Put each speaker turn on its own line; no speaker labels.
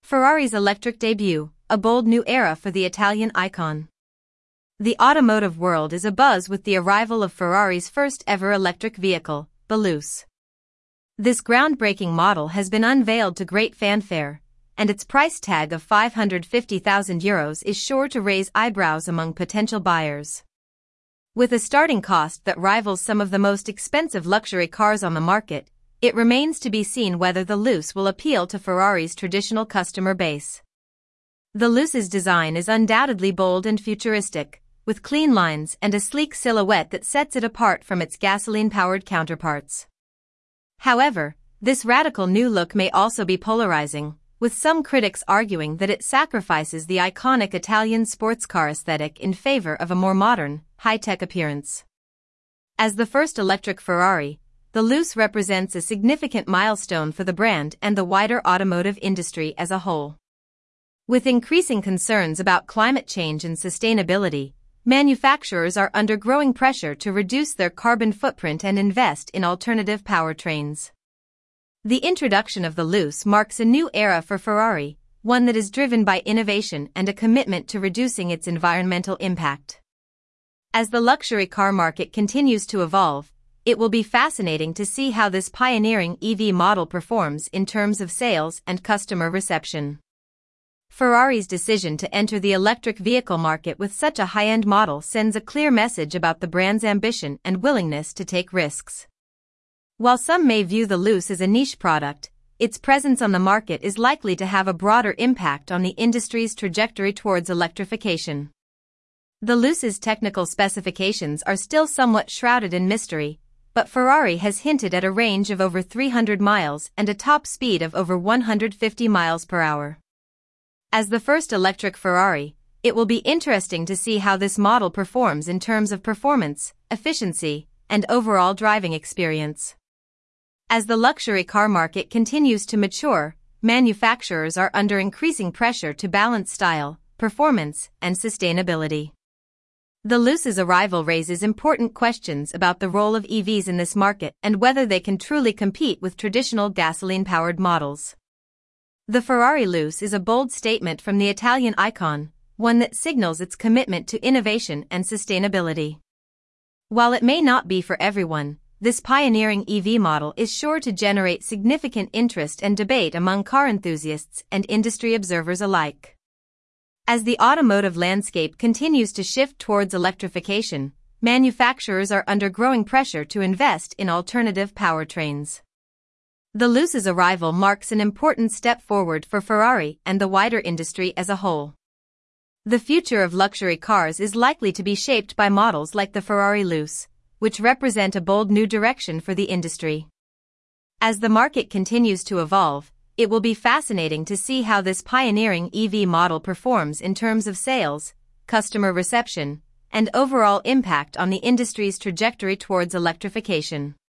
Ferrari's electric debut, a bold new era for the Italian icon. The automotive world is abuzz with the arrival of Ferrari's first-ever electric vehicle, the Luce. This groundbreaking model has been unveiled to great fanfare, and its price tag of €550,000 is sure to raise eyebrows among potential buyers. With a starting cost that rivals some of the most expensive luxury cars on the market, it remains to be seen whether the Luce will appeal to Ferrari's traditional customer base. The Luce's design is undoubtedly bold and futuristic, with clean lines and a sleek silhouette that sets it apart from its gasoline-powered counterparts. However, this radical new look may also be polarizing, with some critics arguing that it sacrifices the iconic Italian sports car aesthetic in favor of a more modern, high-tech appearance. As the first electric Ferrari, the Luce represents a significant milestone for the brand and the wider automotive industry as a whole. With increasing concerns about climate change and sustainability, manufacturers are under growing pressure to reduce their carbon footprint and invest in alternative powertrains. The introduction of the Luce marks a new era for Ferrari, one that is driven by innovation and a commitment to reducing its environmental impact. As the luxury car market continues to evolve, it will be fascinating to see how this pioneering EV model performs in terms of sales and customer reception. Ferrari's decision to enter the electric vehicle market with such a high-end model sends a clear message about the brand's ambition and willingness to take risks. While some may view the Luce as a niche product, its presence on the market is likely to have a broader impact on the industry's trajectory towards electrification. The Luce's technical specifications are still somewhat shrouded in mystery, but Ferrari has hinted at a range of over 300 miles and a top speed of over 150 miles per hour. As the first electric Ferrari, it will be interesting to see how this model performs in terms of performance, efficiency, and overall driving experience. As the luxury car market continues to mature, manufacturers are under increasing pressure to balance style, performance, and sustainability. The Luce's arrival raises important questions about the role of EVs in this market and whether they can truly compete with traditional gasoline-powered models. The Ferrari Luce is a bold statement from the Italian icon, one that signals its commitment to innovation and sustainability. While it may not be for everyone, this pioneering EV model is sure to generate significant interest and debate among car enthusiasts and industry observers alike. As the automotive landscape continues to shift towards electrification, manufacturers are under growing pressure to invest in alternative powertrains. The Luce's arrival marks an important step forward for Ferrari and the wider industry as a whole. The future of luxury cars is likely to be shaped by models like the Ferrari Luce, which represent a bold new direction for the industry. As the market continues to evolve, it will be fascinating to see how this pioneering EV model performs in terms of sales, customer reception, and overall impact on the industry's trajectory towards electrification.